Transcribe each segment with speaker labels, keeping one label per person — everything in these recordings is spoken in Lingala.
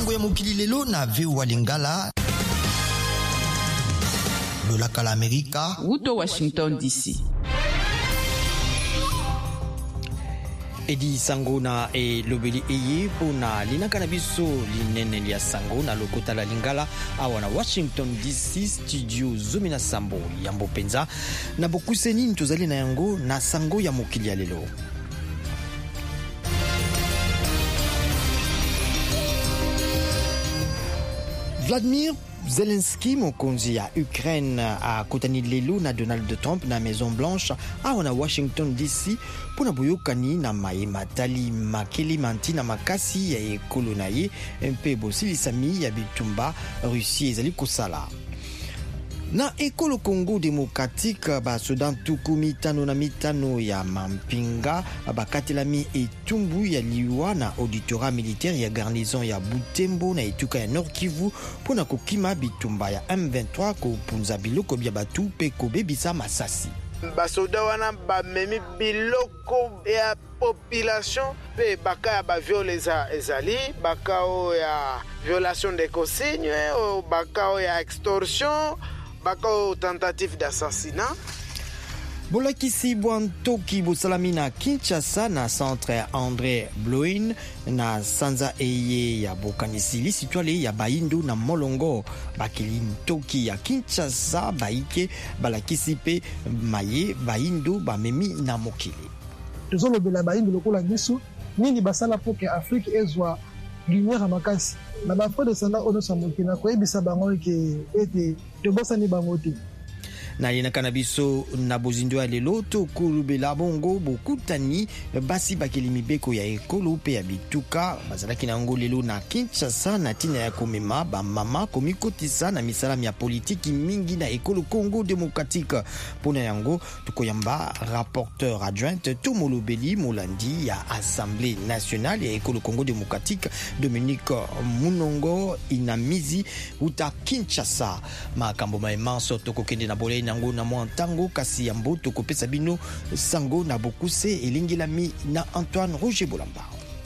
Speaker 1: sango ya mokili lelo na VOA Lingala. Lolaka la Amerika.
Speaker 2: Wuto Washington DC.
Speaker 3: Edi sango na lobeli eye pona linaka na biso linene lia sango na lokota la Lingala awa na Washington DC studio Zumi na Sambo yambo penza na bokuseni ntozali na yango na sango ya mokili ya lelo. Vladimir Zelensky mokonzi ya Ukraine a kotani lelo na Donald Trump na Maison Blanche awa na Washington DC pona boyokani na matali makeli manti na makasi ya ekolo na ye mpe bosilisami ya bitumba Russie ezali kosala. Na ekolo Congo Démocratique basoda ntuku mitano na mitano ya mampinga bakatelami etumbu ya liwa na auditorat militaire ya garnison ya Butembo na etuka ya Nord Kivu pona kokima bitumba ya M23 kopunza biloko bya batu pe kobebisa masasi.
Speaker 4: Basoda wana bamemi biloko ya population pe baka ya baviole ezali baka o ya violation des consignes o baka o ya extorsion baka o tentative d'assassinat.
Speaker 3: Bolakisi Bwantoki bosalami na Kinshasa na centre André Bloin na sanza eye ya bokanisi lisitwale ya Bayindo na Molongo bakeli Ntoki ya Kinshasa baike balakisi pe maye Bayindo bamemi na mokili.
Speaker 5: Tozolobela Bayindo lokola biso nini basala poke Afrique ezwa lumière makasi na bafo de sanda ono samokina ko ebisa bango ke ete tobosani bango te.
Speaker 3: Na linaka na biso na bozindo ya lelo tokolobela bongo bokutani basi bakeli mibeko ya ekolo pe ya bituka bazalaki na yango lelo na Kinshasa na tina ya komema bamama komikotisa na misalami ya politiki mingi na ekolo Congo Démocratique. Pona yango tukoyamba rapporteur adjointe Tomolobeli Molandi ya Assemblée nationale ya ekolo Congo Démocratique Dominique Munongo Inamizi uta Kinshasa. Makambo maemanso tokokende na bolei nango na mwantango kasi ya mboto kopesa bino sango na bokuse elingilami na Antoine Roger Bolamba.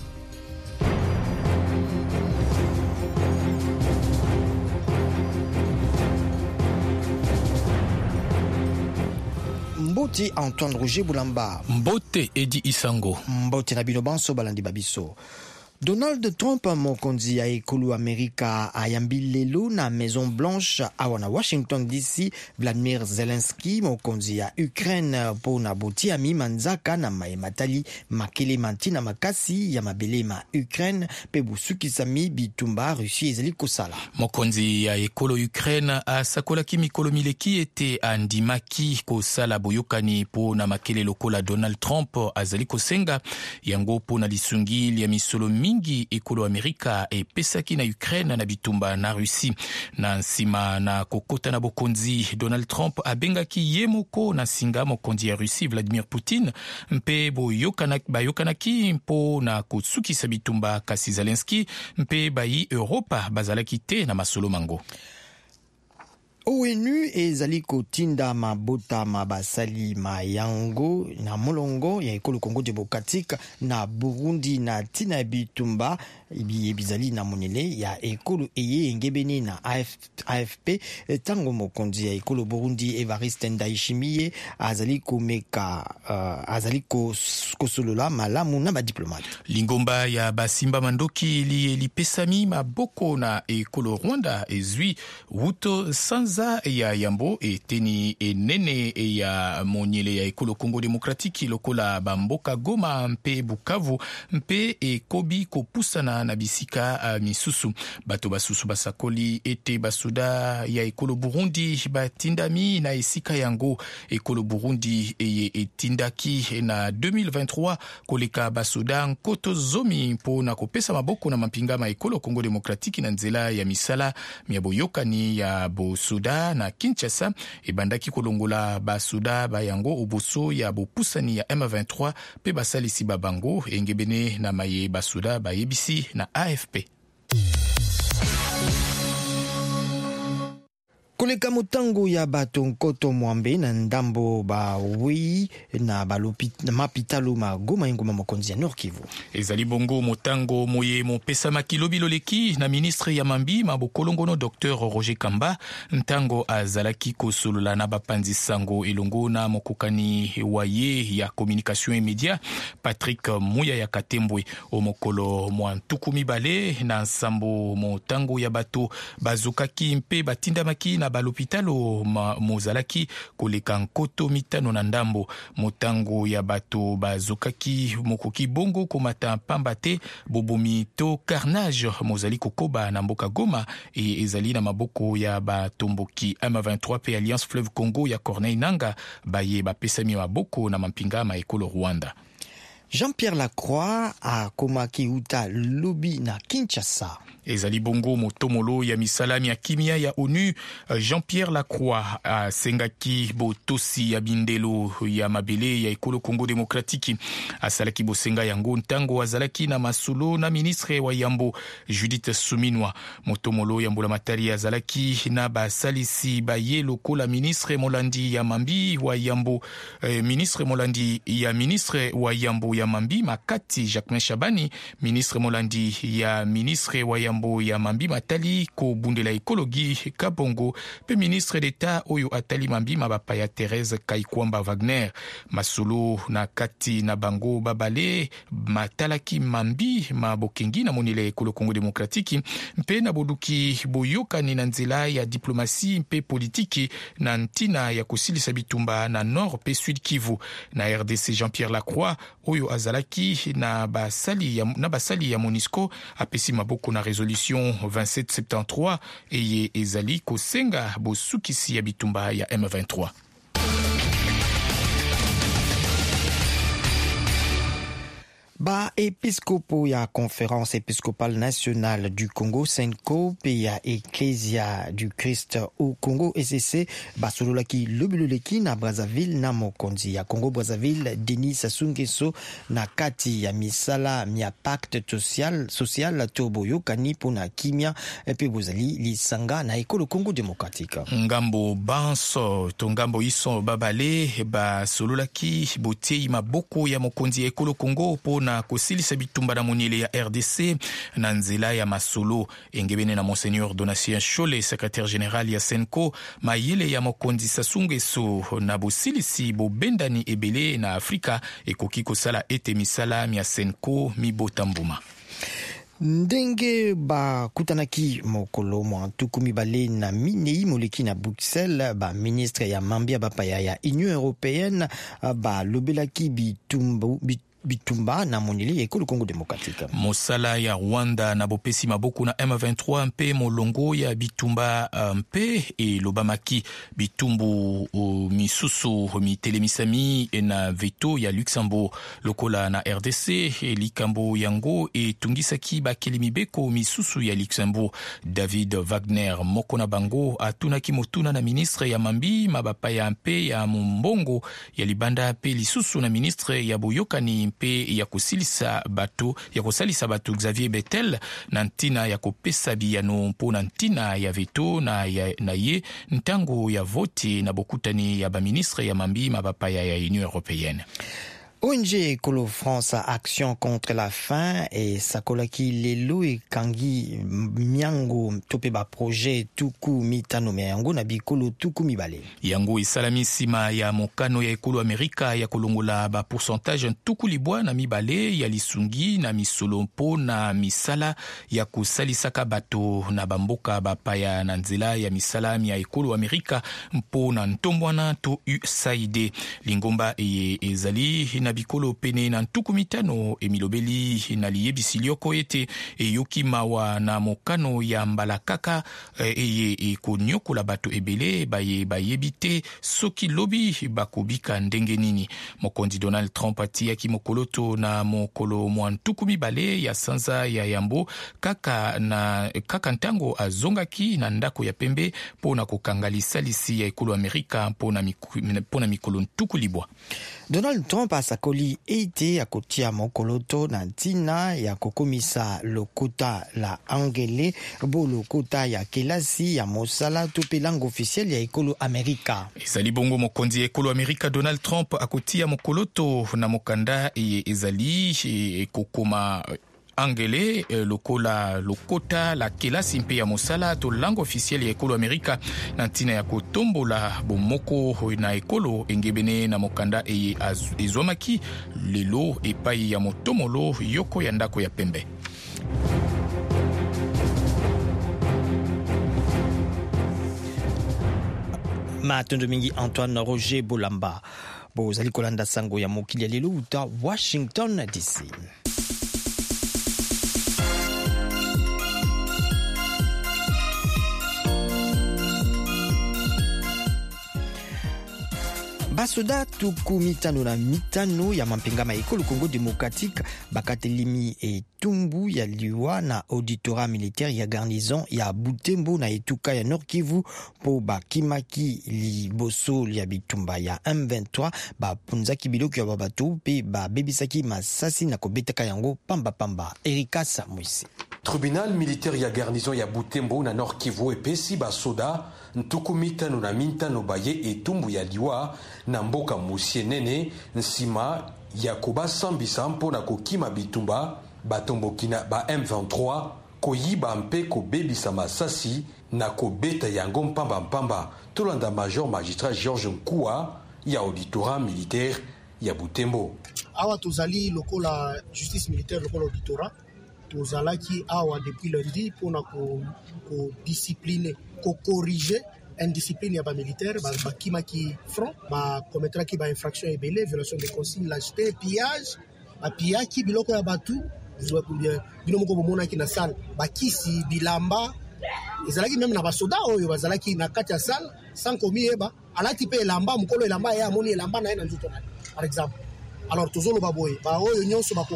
Speaker 3: Mbote Antoine Roger Bolamba.
Speaker 6: Mbote Edi Isango.
Speaker 3: Mbote na bino banso balandi babiso. Donald Trump mokonzi ya ekolo Amerika ayambi lelo na Maison Blanche awa na Washington DC Vladimir Zelensky mokonzi ya Ukraine pona botiami manzaka na matali makele manti na makasi ya mabele ma Ukraine pe busukisami bitumba Russie ezali kosala.
Speaker 6: Mokonzi ya ekolo Ukraine asakolaki mikolo mileki ete andimaki kosala boyokani pona makele lokola Donald Trump azali kosenga yango pona lisungili ya misolo mingi ekolo Amerika epesaki na Ukraine na bitumba na Russie. Na nsima na kokota na bokonzi Donald Trump abengaki ye moko na singa mokonzi ya Russie Vladimir Putin mpe bayokanaki mpo na kosukisa bitumba kasi Zelensky mpe bayi Europa bazalaki te na masolo mango.
Speaker 3: ONU ezali kotinda mabota mabasali mayango na molongo ya ekolo Congo Démocratique na Burundi na tina bitumba bizali na monele ya ekolo eye engebeni na AFP tango mokonzi ya ekolo Burundi Evariste Ndayishimiye azali komeka azali kosolola malamu na badiplomate.
Speaker 6: Lingomba ya basimba mandoki lipesami maboko na ekolo Rwanda ezwi wuto sanza ya yambo eteni enene ya monyele ya ekolo Congo Démocratique lokola bamboka Goma mpe Bukavu mpe ekobi kopusana na bisika misusu. Bato basusu basakoli ete basuda ya ekolo Burundi batindami na esika yango. Ekolo Burundi etindaki na 2023 koleka basuda nkoto zomi mpo na kopesa maboko na mampingama ekolo Congo Démocratique na nzela ya misala miaboyokani ya bosuda na Kinshasa ebandaki kolongola basuda bayango oboso ya bopusani ya M23 pe basalisi babango engebene na maye basuda bayebisi na AFP.
Speaker 3: koleka motango ya bato nkoto mwambe na ndambo ba wei na mapitalo magoma ingoma mokonzi ya Nord Kivu.
Speaker 6: Ezali bongo motango moye mopesa makilobi loleki na ministre ya mambi mabokolongono Dr Roger Kamba ntango azalaki kosolola na bapanzi sango elongo na mokokani waye ya communication et media Patrick Muya ya Katembwe o mokolo mwa ntukumi bale na nsambo motango ya bato bazokaki mpe batindamaki na balopitalo mozalaki koleka nkoto mitano na ndambo motango ya bato bazokaki mokoki bongo komata pamba te bobomi to carnage mozali kokoba na mboka Goma e ezali na maboko ya batomboki M23 pe Alliance Fleuve Congo ya Corneille Nangaa baye bapesami maboko na mampinga ma ekolo Rwanda.
Speaker 3: Jean-Pierre Lacroix akomaki uta lobi na Kinshasa.
Speaker 6: Ezali bongo motomolo ya misalami ya kimia ya ONU Jean-Pierre Lacroix asengaki botosi ya bindelo ya mabele ya ekolo Congo Démocratique asalaki bosenga yango ntango azalaki na masolo na ministre wa Yambo Judith Suminwa. Motomolo ya mbula matari azalaki na basalisi baye lokola ministre Molandi ya mambi wa Yambo ministre Molandi ya ministre wa Yambo ya mambi Makati Jacquemin Chabani, ministre Molandi ya ministre wa Yambo ya mambi Matali ko bundela ekologi Kabongo pe ministre d'État oyo atali mambi mabapaya Thérèse Kaikwamba Wagner. Masolo na kati na bango babale matalaki mambi mabokengi na monele ekolo Congo Démocratique mpe na boduki boyokani na nzela ya diplomasi mpe politiki na ntina ya kosilisa bitumba na Nord pe Sud Kivu. Na RDC Jean-Pierre Lacroix oyo azalaki na basali ya MONUSCO apesi maboko na résolution 2773 eye ezali kosenga bosukisi ya bitumba ya M23.
Speaker 3: Ba episkopo ya Conférence épiscopale nationale du Congo Senko pe ya Ecclesia du Christ au Congo ECC basololaki lobiloleki na Brazzaville na mokonzi ya Congo Brazzaville Denis Sassou Nguesso na kati ya misala mia pacte social toboyo kani pona kimia pe bozali lisanga na ekolo Congo Démocratique.
Speaker 6: Ngambo banso to ngambo iso babale basololaki botei maboko ya mokonzi ya ekolo Congo pona kosilisa bitumba na moniele ya RDC na nzela ya masolo engebene na Monseigneur Donatien Chole secrétaire général ya Senko mayele ya mokonzi Sassou Nguesso na bosilisi bobendani ebele na Afrika ekoki kosala ete misala ya Senko mibotambuma.
Speaker 3: Ndenge ba kutanaki mokolo mwa tukumi bale na minei moleki na Bruxelles ba ministre ya mambia bapaya ya Union européenne ba lobelaki bitumba na monili ekolo Congo Démocratique.
Speaker 6: Mosala ya Rwanda na bopesi maboko na M23 mpe molongo ya bitumba mpe e lobamaki bitumbu misusu mitelemisami na veto ya Luxembourg lokola na RDC likambo yango etungisaki bakeli mibeko misusu ya Luxembourg. David Wagner moko na bango atunaki motuna na ministre ya mambi mabapaya mpe ya mbongo ya libanda mpe lisusu na ministre ya boyokani mpe ya kosalisa bato Xavier Bettel na ntina ya kopesa biyano mpo na ntina ya veto na ye ntango ya vote na bokutani ya baministre ya mambi mabapaya ya Union Européenne.
Speaker 3: ONG Ekolo France Action contre la faim et sakolaki lelo e kangi miango tope ba projet tuku mitano me yango na bikolo tuku mibale.
Speaker 6: Yango isalami sima ya mokano ya Ekolo Amerika ya kolongola ba pourcentage tuku libwa na mibale ya lisungi na misolompo na misala ya kusalisaka bato na bamboka bapaya na nzela ya misala ya Ekolo Amerika mpo na ntombwana to USAID. Lingomba ezali na bikolo pene na ntuku mitano emilobeli na liyebisi lioko ete yoki mawa na mokano ya mbalakaka ekonyokola bato ebele bayebite soki lobi bakobika ndenge nini. Mokonzi Donald Trump atiaki mokoloto na mokolo mwa ntuku mibale ya sanza ya Yambo kaka ntango azongaki na ndako ya pembe pona kokangalisa lisi ya Ekolo Amerika pona mikolo ntuku libwa.
Speaker 3: Donald Trump sakoli ete ya kotia mokoloto na ntina ya kokomisa lokota la angele bo lokota ya kelasi ya mosala to pe langue officielle ya ekolo Amerika.
Speaker 6: Ezali bongo mokonzi ya ekolo Amerika Donald Trump akotia mokoloto na mokanda ezali kokoma angele lokola lokota la kelasi mpe ya mosala to langue officielle ya ekolo Amerika na ntina ya kotombola bomoko na ekolo engebene na mokanda ezwamaki lelo epai ya motomolo yoko ya ndako ya pembe.
Speaker 3: Matondo mingi Antoine Roger Bolamba bozali kolanda sango ya mokili ya lelo uta Washington DC. Basoda tuku mitano na mitano ya mampengama ekolo Congo Démocratique bakatelimi etumbu ya liwa na auditorat militaire ya garnison ya Butembo na etuka ya Nord Kivu po bakimaki liboso ya bitumba ya M23 bapunzaki biloko ya babatu pe babebisaki masasi na kobetaka yango pamba. Erika Samwisi.
Speaker 2: Tribunal militaire ya garnison ya Butembo na Nord Kivu epesi basoda ntuku mitano na mitano baye etumbu ya liwa na mboka musienene nsima ya kobasambisa mpona kokima bitumba batombokina ba M23 koyiba mpe kobebisa masasi na kobeta yango mpamba tolanda major magistrat Georges Nkua ya auditorat militaire ya Butembo.
Speaker 7: Awa tozali lokola justice militaire lokola auditorat tozalaki awa depuis lundi pona ko discipliner ko corriger indiscipline ya ba militaire bakimaki front commettraki ba infraction ebele violation de consigne lâcheté pillage biloko ya batu biloko bomonaki na salle bakisi bilamba ezalaki même na basoda oyo bazalaki na kati ya salle sans komi eba alati pe elamba mukolo elamba ya amoni elamba na ye na nzoto na par exemple. Alors tozoloba boye ba oyo nyonso bako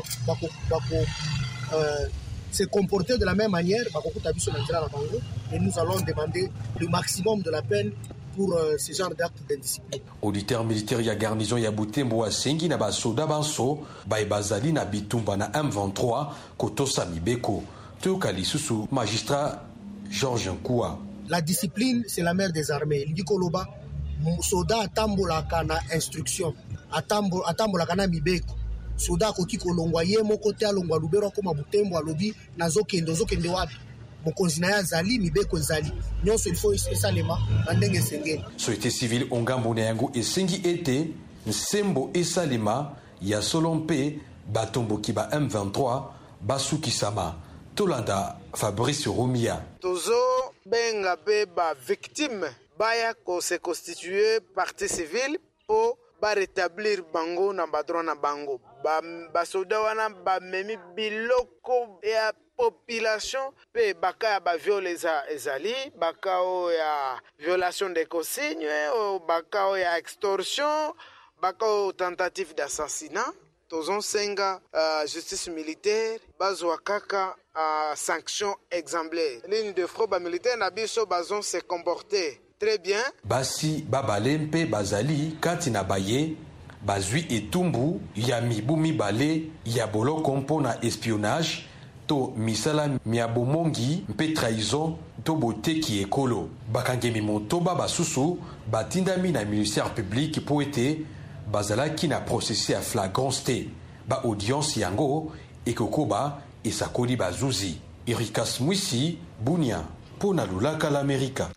Speaker 7: se comporter de la même manière et nous allons demander le maximum de la peine pour ce genre d'actes d'indiscipline.
Speaker 2: Auditeur militaire ya garnison ya Butembo asengi na basoda banso bazali na bitumba na M23 kotosa mibeko toyoka lisusu magistrat Georges Nkua.
Speaker 7: La discipline c'est la mère des armées. Likoloba soda atambolaka na instruction atambolaka na mibeko soda koki kolongwa ye moko te alongwa lubero koma Butembo alobi nazokende wapi mokonzi na ya zali mibeko ezali nyonso il faut esalema na ndenge esengeli.
Speaker 2: Société civile ongambo na yango esengi ete nsembo esalema ya solo mpe batomboki ba M23 basukisama tolanda Fabrice Romia.
Speaker 4: Tozo benga pe ba victime baya ko se constituer partie civile po ba rétablir bango na badron na bango ba soda wana ba memi biloko ya population pe baka ya ba viol ezali baka o ya violation des consignes o baka o ya extorsion baka o tentative d'assassinat tozon senga justice militaire bazwa kaka sanction exemplaire ligne de front ba militaire na biso bazon se comporter très bien.
Speaker 2: Basi babalempe bazali kati na baye bazwi etumbu ya mibu mibale ya boloko mpona espionnage to misala miabomongi mpe trahison to boteki ekolo bakangemi motoba basusu batindami na ministère public po ete bazalaki na procès à flagrance ba audience yango ekokoba esakoli bazuzi. Erikas Mwisi Bunia pona lulaka l'Amerika.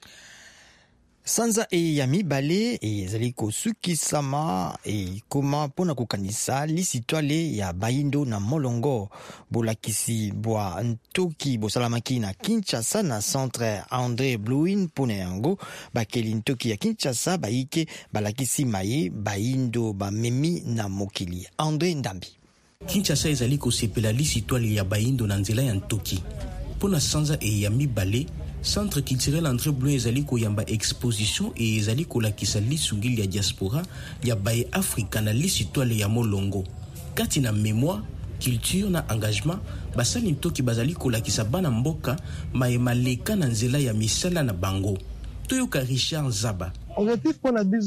Speaker 3: Sanza ya mibale ezali kosukisama koma pona kokanisa lisitwale ya Baindo na Molongo bolakisi bwa ntoki bosalamaki na Kinshasa na centre André Blouin pona yango bakeli ntoki ya Kinshasa baike balakisi maye Baindo bamemi na mokili. André Ndambi.
Speaker 8: Kinshasa ezali kosepela lisitwale ya Baindo na nzela ya ntoki pona sanza ya mibale. Centre culturel André Blouin ezali koyamba exposition et ezali kolakisa lisungili ya diaspora ya baye Afrika na lisitwale ya Molongo. Kati na mémoire, culture na engagement, basali ntoki bazali kolakisa bana mboka maleka na nzela ya misala na bango. Toyoka Richard Zaba.
Speaker 5: Objectif pour la biso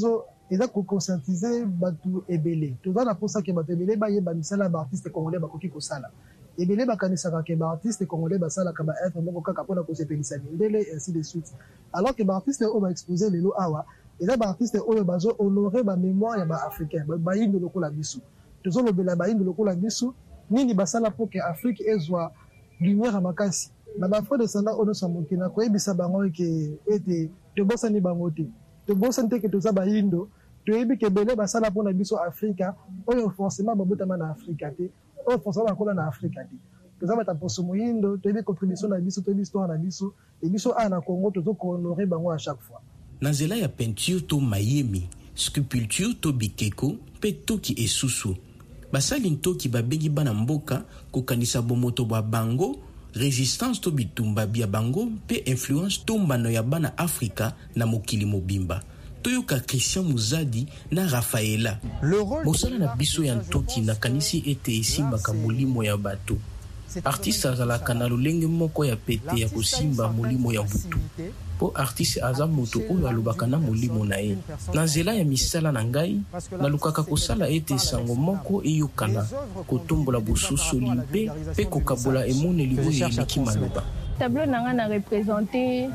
Speaker 5: eza conscientiser batu ebele toza na posa ke batu ebele bayeba misala ba artiste congolais bakoki kosala ebele bakanisaka ke ba artiste congolais basalaka ba être moko kaka mpona kosepelisa mindele ainsi de suite alors que ba artiste oyo baexpose lelo awa eza ba artiste oyo bazo honore ba mémoire ya ba africain bayindo lokola biso tozolobela bayindo lokola biso nini basala po ke Afrique ezwa lumière makasi na ba frère de sanda ono sa mokina koyebisa bango ke ete tobosani bango te tobosani te ke toza bayindo toyebi ke bele basala mpona biso Afrika oyo forcément babotama na Afrika te oyo forcément bakola na Afrika te toza bata poso moyindo toyebi contribution na biso toyebi histoire na biso e biso a na Congo tozokohonore bango à chaque fois
Speaker 8: na nzela ya peinture to mayemi sculpture to bikeko mpe toki esusu basali ntoki babengi bana mboka kokanisa bomoto bwa bango résistance to bitumba bia bango mpe influence to mbano ya bana Afrika na mokili mobimba toyoka Christian Muzadi na Rafaela mosala na biso ya ntoki na kanisi ete esimbaka molimo ya bato artiste azalaka na lolenge moko ya pete ya kosimba molimo ya butu po artiste aza moto oyo alobaka na molimo na ye na nzela ya misala na ngai nalukaka kosala ete sango moko eyokana kotombola bosusoli mpe kokabola emoneli oyo eleki maloba
Speaker 9: tableau na nga na représente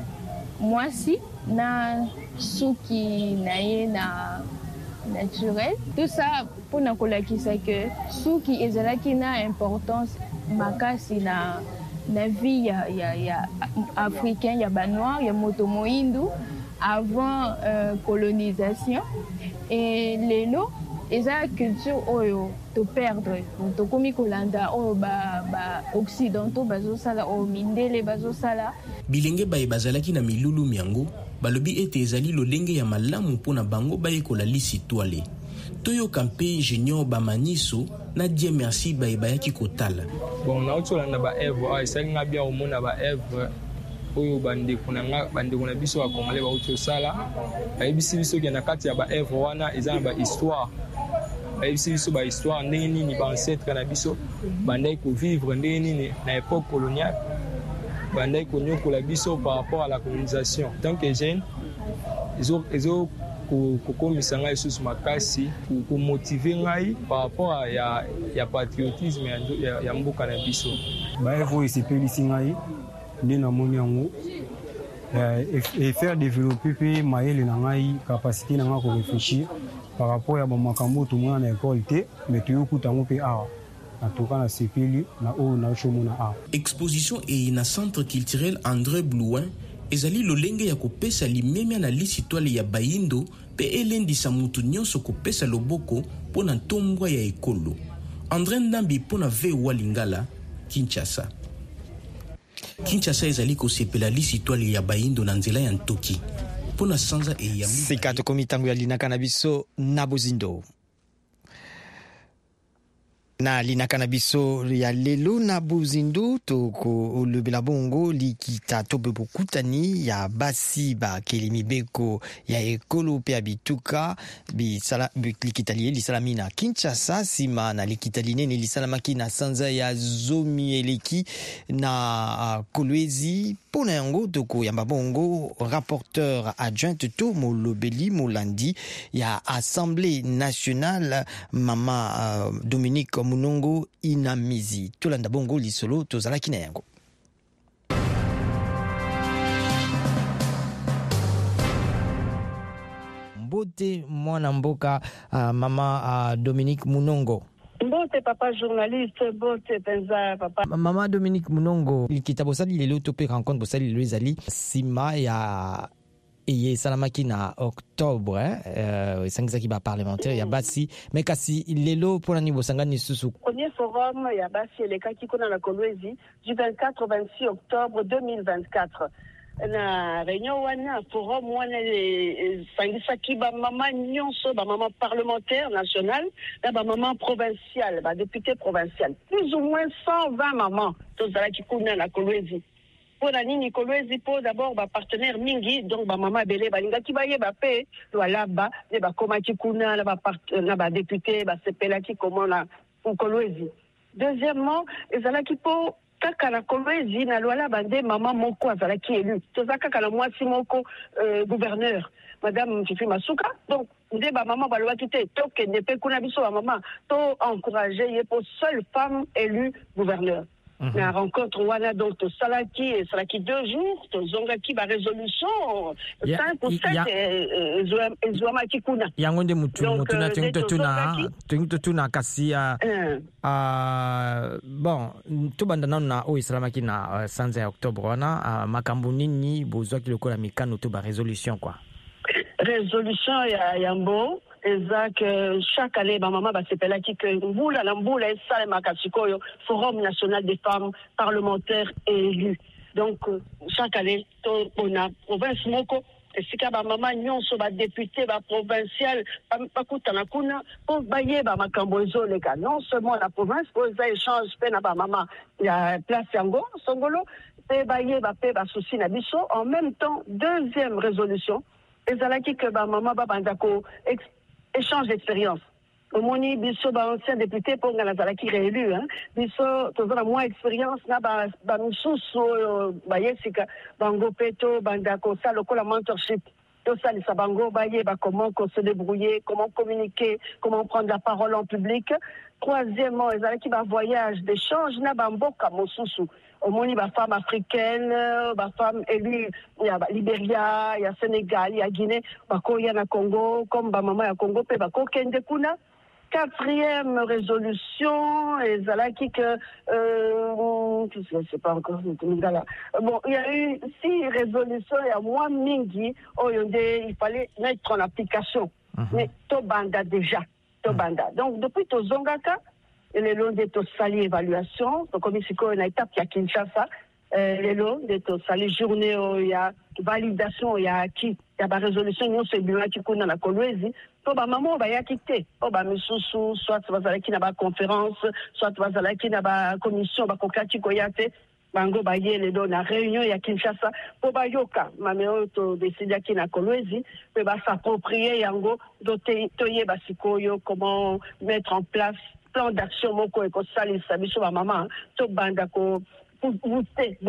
Speaker 9: mwasi na suki na ye na naturel tout ça mpona kolakisa ke suki ezalaki na importance makasi na vie ya africain ya banoir ya moto moindu avant colonisation et lelo eza culture oyo to perdre tokomi kolanda oyo ba occidentaux bazosala oyo mindele bazosala
Speaker 8: bilenge baye bazalaki na milulu miango balobi ete ezali lolenge ya malamu mpona bango bayekola lisitwale toyoka mpe junior bamaniso na die merci baye bayaki kotala
Speaker 10: bon naotolanda baevre esalinga bia omona baevre oyo bandeko na biso bakongole baotosala bayebisi biso ke na kati ya baevre wana eza na bahistoire bayebisi biso bahistoire ndenge nini baancetre na biso bandai kovivre ndenge nini na époque coloniale bandai konyokola biso par rapport à la colonisation tant que jeune ezo kokomisa ngai lisusu makasi komotive ngai par rapport ya patriotisme ya mboka na biso
Speaker 11: baevo esepelisi ngai nde namoni yango et faire développer mpe mayele na ngai capacité na ngai korefléchir par rapport ya bamakambo tomona na ekole te me toyokuta yango mpe awa natoka na sepeli na oyo naoshomona awa
Speaker 8: exposition eyi na centre culturel André Blouin ezali lolenge ya kopesa limemia na lisitwale ya bayindo mpe elendisa mutu nyonso kopesa loboko mpo na ntombwa ya ekolo André Ndambi mpo na VOA Lingala Kinshasa ezali kosepela lisitwale ya bayindo na nzela ya ntoki mpo na sanza eyami
Speaker 3: sika tokomi ntango ya linaka na biso na bozindo na linaka na biso ya lelo na bozindu tokolobela bongo likita to mpe bokutani ya basi bakeli mibeko ya ekolo mpe ya bituka likita lie lisalami na Kinshasa nsima na likita linene lisalamaki na sanza ya zomi eleki na Kolwezi mpona yango tokoyamba bongo rapporteur adjointe to molobeli molandi ya Assemblée nationale mama Dominique Munongo Inamizi tolanda bongo lisolo tozalaki na yango mbote mwana mboka mama Dominique Munongo
Speaker 12: Bote papa journaliste, bote penza papa.
Speaker 3: Mama Dominique Munongo, likita bosali lelo to pe rencontre bosali lelo ezali sima ya eye salamaki na octobre esangizaki ba parlementaire ya basi mais kasi lelo pona ni bosangani susu.
Speaker 12: Premier forum ya basi elekaki kuna na Kolwezi du 24-26 octobre 2024. Na réunion wana forum wana sangisaki ba mama nyonso ba mama parlementaire national na ba mama provincial ba député provincial plus ou moins 120 mamans tozalaki kuna na Kolwezi pour la nini Kolwezi pour d'abord ba partenaire mingi donc ba mama belé balingaki ba yeba pe laba ne ba komaki kuna na ba député ba sepelaki comment na Kolwezi. Deuxièmement ezalaki pour kaka na Kolwezi na Luala bande maman moko azalaki élu toza kaka na mwasi moko gouverneur madame Fifi Masuka donc nde ba maman balobaki te tokende pe kuna biso ba maman to encourager ye pour seule femme élue gouverneur. La rencontre wana donc to salaki 2 jours to zongaki ba résolution 5 ou 7 ezwama kikuna
Speaker 3: yango nde mutuna tuna kasi bon to banda na o islamaki na sanza ya octobre wana makambo nini bozwaki lokola mikano to ba résolution quoi
Speaker 12: résolution ya yambo Exact, chaque année, ma maman va s'appeler qui que Mboula, et ça, Makasikoyo, Forum national des femmes parlementaires et élues. Donc, chaque année, on a province Moko, et si ma maman, nyon, so va député, va provincial, pas koutana kuna, pour bailler, ma cambozo, les gars. Non seulement la province, pour ça, échange, peine à ma maman, il y a place Yango, Songolo, et bailler, va souci nabiso. En même temps, deuxième résolution, et ça, que ma maman, va bandako, échange d'expérience. Au moni biso ba ancien député pour ngana zalaki réélu biso tozana moins expérience na ba misusu ba yesika bango peto bandako ça lokola mentorship to ça les sabango ba ye ba comment se débrouiller, comment communiquer, comment prendre la parole en public. Troisièmement, zalaki ba voyage d'échange na ba mboka mosusu. Au moni ba femme africaine, ba femme élue, il y a Libéria, il y a Sénégal, il y a Guinée, ba ko ya na Congo, comme ba maman ya Congo pe ba ko kende kuna. Quatrième résolution, et zalaki que je sais pas encore bon, il y a eu 6 résolutions, il y a moins mingi, il fallait mettre en application. Mais to banda déjà, to banda. Donc depuis to zongaka les lots de to sali évaluation, donc comme ici une étape qui a Kinshasa, les lots de to sali journée il y a validation, il y a qui, il y a ba résolution nous c'est bien qui connaît la Kolwezi. To ba maman ba ya kité, to ba misusu soit bazalaki na ba conférence, soit bazalaki na ba commission ba kokati koyate. Bango baye les lots na réunion ya Kinshasa po ba yoka mameo to décider ki na Kolwezi pe ba s'approprier yango doté toye ba sikoyo comment mettre en place plan d'action moko e ko sali sabiso ba maman to banda ko pour booster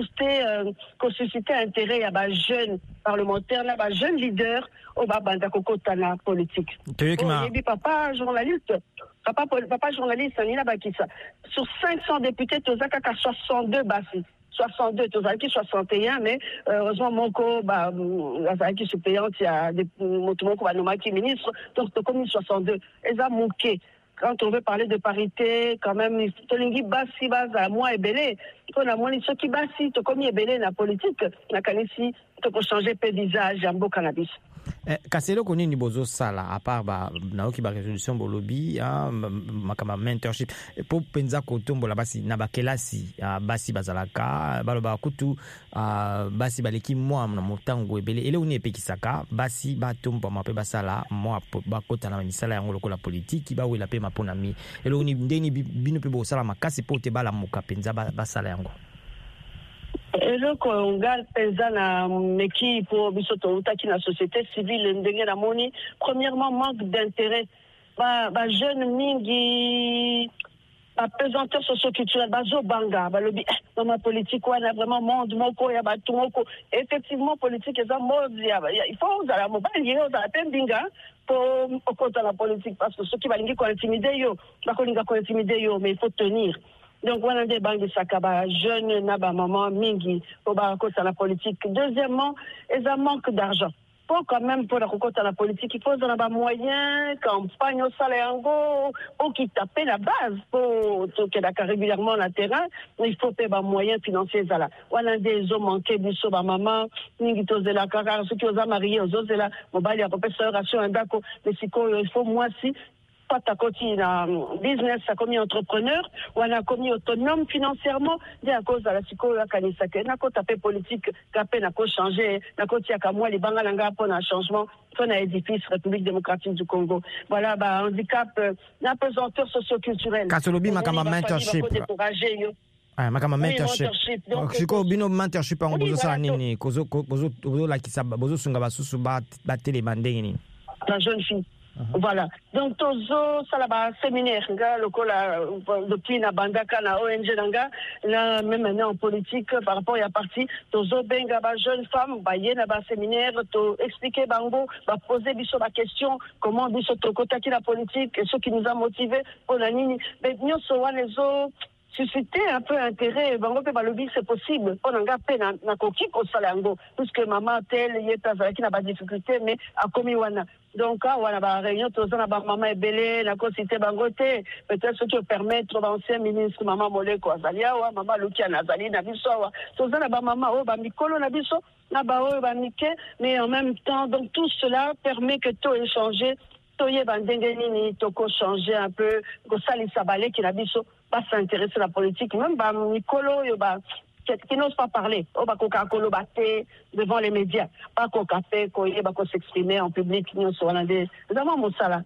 Speaker 12: ko susciter intérêt ya ba jeune parlementaire là ba jeune leader au ba banda ko kotana politique. Et papa journaliste Papa journaliste, Nina Bakissa. Sur 500 députés, Tozaka 62 bassi. 62, Tozaki 61, mais heureusement, Moko, Azaki suppléante, il y a des Motomoko, Banomaki ministre, donc comme 62. Elles ont manqué. Quand on veut parler de parité, quand même, il faut que bassi, base à moi et belé. On a moins ce qui bassi, comme il est belé, la politique, la Kanisi, pour changer de visage, un beau cannabis.
Speaker 3: Kaselo koni ni bozo sala à part ba naoki ba résolution bolobi makama mentorship pour penza kotombo la basi na bakelasi basi bazalaka baloba kutu basi baleki moi na motango ebele ele oni epekisaka basi batombo mape basala moi bakota na misala yango lokola politique ba wela pe mapona mi ele oni ndeni bino pe bo sala makasi pote bala moka penza basala yango.
Speaker 12: eloko ngal penza na meki pour biso toutaki na société civile ndenge na moni premièrement manque d'intérêt ba jeune mingi ba pesanteur socio-culturel bazo banga balobi dans politique wana vraiment monde moko ya batu moko effectivement politique eza mode il faut za la mobile yo za pendinga pour okota la politique parce que ceux qui balingi ko intimider yo ba ko linga ko intimider yo mais il faut tenir. Donc, on a des banques de sakaba, jeunes, naba, maman, mingi, pour la politique. Deuxièmement, ils ont manque d'argent. Pour quand même, pour la politique, il faut en avoir moyen, campagne au salaire, pour qui taper la base, pour que la régulièrement le terrain, il faut payer moyens financiers. On a des hommes manqués, du soba maman, mingi tozela, car ceux qui ont marié, aux autres, là, mobile, il y a professeur, ration, un dako, mais il faut moi si. Pas ta côté business, ça commis entrepreneur, ou on a commis autonome financièrement, dit à cause de la psycho, la canisake, n'a qu'à taper politique, qu'à peine à cause changer, n'a qu'à dire qu'à moi, les bangalanga pour un changement, pour un édifice, République démocratique du Congo. Voilà, handicap, la pesanteur socio-culturelle.
Speaker 3: Kasolobi, makama mentorship. Makama mentorship. Siko bino mentorship en bozo sa nini, bozo la kisaba, bozo sunga basusu ba tele bandeni.
Speaker 12: La jeune fille. Voilà. Donc, tozo, ça là-bas, séminaire, depuis na bandaka, na ONG, là, même maintenant en politique, par rapport à la partie, tozo, benga, jeune femme, yé, na séminaire, to expliquer, bango, poser, biso, la question, comment, biso, to kotaki la politique, et ce qui nous a motivés, pour la nini, mais, nous, so, les autres, susciter un peu intérêt, bango pe balobi c'est possible. On a gapé na koki ko salango, puisque maman tel yeta qui n'a pas de difficulté, mais a commis wana. Donc wana ba réunion tous na ba maman ebele na ko cité bangote, peut-être ce qui permettre ancien ministre maman Moleko Azalia wa maman Lukia Nazali na biso wa. Tous na ba maman o ba mikolo na biso na ba o ba mike, mais en même temps donc tout cela permet que tout échanger. Toye bandengeni toko changer un peu, ko sali sabale qui na biso pas s'intéresser à la politique, même Nicolo, qui n'ose pas parler, devant les médias, pas qu'on café, qu'on s'exprimer en public, nous sommes des mon sala.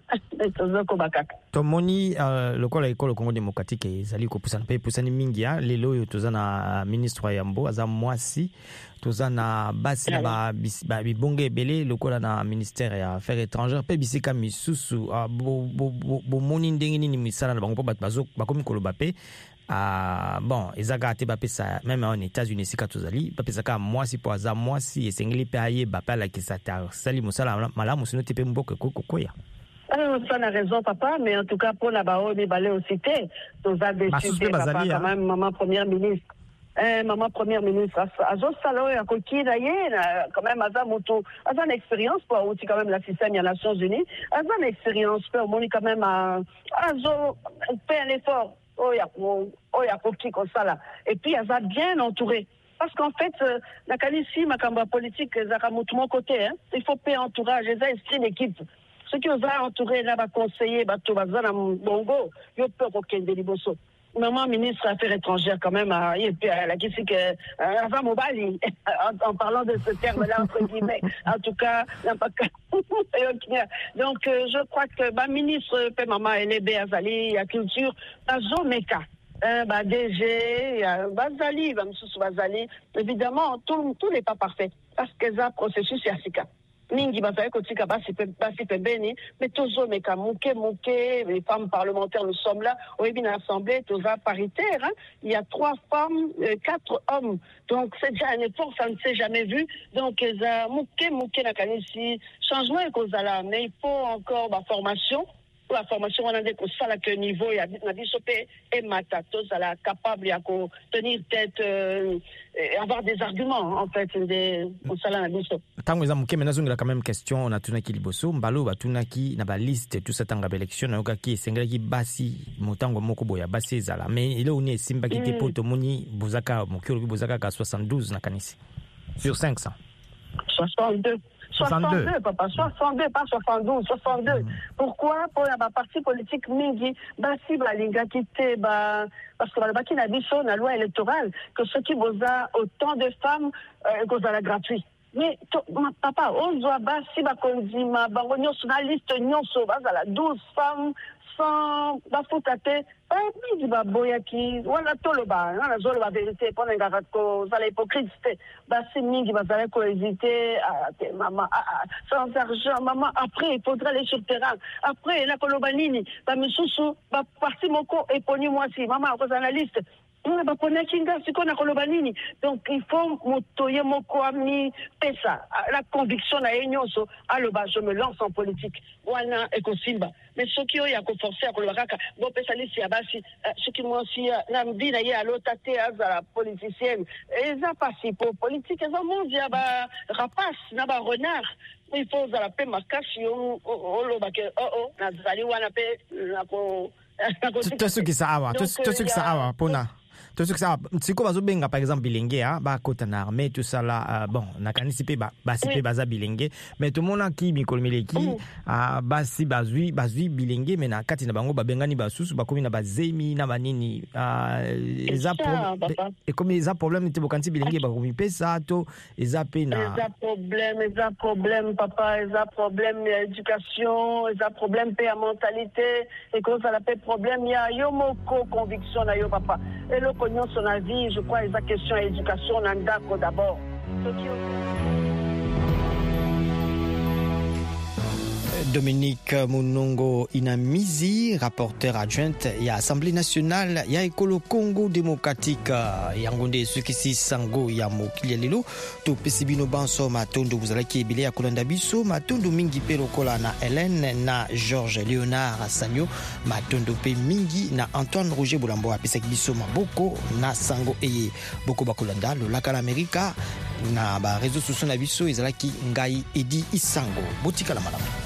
Speaker 3: Tomoni lokola ekolo Congo démocratique ezali ko pusana mingi ya lelo yo tozana ministre Yambo aza mwasi tozana basi na ba bibonge ebele lokola na ministère ya affaires étrangères pe bisika misusu bo moni ndenge nini misala na bango po bato bakomi koloba pe bon ezaka te bapesa même en États-Unis sika tozali bapesa ka mwasi po aza mwasi esengeli pe aye bapala kisata sali musala malamu sino te pe mboke kokoya.
Speaker 12: Ça a raison, papa, mais en tout cas, pour la Bao, les balais aussi, nous a décidé, papa, quand même, maman première ministre. Maman première ministre, Azos Salo et à Koki, quand même, Azamoto, Azan expérience pour aussi quand même la système des Nations Unies, Azan expérience pour Moni quand même Azo fait un effort, ya Koki comme ça là, et puis Azan bien entouré. Parce qu'en fait, la qualité, ma campagne politique, Zakamoto mon côté, il faut payer entourage, les esprit d'équipe. Ceux qui ont entouré là, conseiller, bongo, yo peux aucun déliboso. Maman ministre des Affaires étrangères quand même, elle a dit que Mobali, en parlant de ce terme-là entre guillemets, en tout cas, donc je crois que ma ministre maman Elebe Azali, la culture, la Zomeka. DG, Bazali, Bazali, évidemment, tout n'est pas parfait parce que ça processus c'est Africain. Mingi bazali kotika basi pembeni mais toujours meka muke les femmes parlementaires nous sommes là au une assemblée toza paritaire hein? Il y a 3 femmes 4 hommes donc c'est déjà un effort ça ne s'est jamais vu donc za muke na kanisi changement et kozala mais il faut encore la formation on a dit que ça là que niveau il y a na bisopé et matatos à la capable à tenir tête avoir des arguments en fait des au sala na biso
Speaker 3: tango za muke menazongela quand même question on a tunaki liboso mbalo batunaki na ba liste tout ça tanga ba élection na yoka ki sengela ki basi motango moko boya basi ezala mais ile on est simba ki depoto moni bozaka mokyo bozaka ka 72 na kanisi sur 500
Speaker 12: 62, papa, 62, pas 72, 62. Pourquoi? Pour la partie politique, mingi, si balinga quitté, parce que la qui n'a dit sur la loi électorale, que ceux qui vous a autant de femmes, cause à la gratuit. Mais, papa, on doit si bakondi, ma baronio sur la liste, nyon sauvage, à la 12 femmes, sans bafoutate, mingi baboyaki, wala toloba, la zone la vérité, pour les gars, ça l'hypocrite, si mingi bazale ko hésiter, maman, sans argent, maman, après, il faudra aller sur le terrain. Après, la kolobanini, misusu, parti moko, époni moi si, maman, cause analyste, donc il faut motoyer moko ami pesa la conviction na enyoso aloba je me lance en politique wana ekosimba mais ceux qui ont ya ko forcer akoloba kaka bo pesa lisi ya basi ceux qui moi aussi na mbina ye alotate azala politicienne eza pasi pour politique eza mondia ba rapace na ba renard il faut za la pe makashi oloba ke na zali wana pe na ko
Speaker 3: tout ce qui ça awa pona tout ce que ça siko bazobenga par exemple bilenge ba kota na armée tout ça là bon na kanisi pe basi pe baza bilenge mais tout monde qui mikolmeleki basi bazui bilenge mais na kati na bango babengani basusu bakomi na bazemi na banini eza et comme eza problème te bokanti bilenge bakomi pesa to eza pe na
Speaker 12: eza problème papa eza problème éducation eza problème pe mentalité et cause ça la pe problème ya yo moko conviction na yo papa et le son avis, je crois, la question d'éducation, on en d'accord d'abord.
Speaker 3: Dominique Munongo Inamizi, rapporteur adjointe ya Assemblée nationale ya Ekolo Congo démocratique yangonde sukisi sango ya mokili lelo to pesibino banso matondo buzalaki ebele ya kolanda biso matondo mingi pe lokola na Hélène na Georges Léonard Sagno matondo pe mingi na Antoine Roger Bolambo apesaki biso maboko na sango eye boko bakolanda lolaka la Amerika na ba réseaux sociaux na biso ezalaki ngai Edi Isango botika la malamu.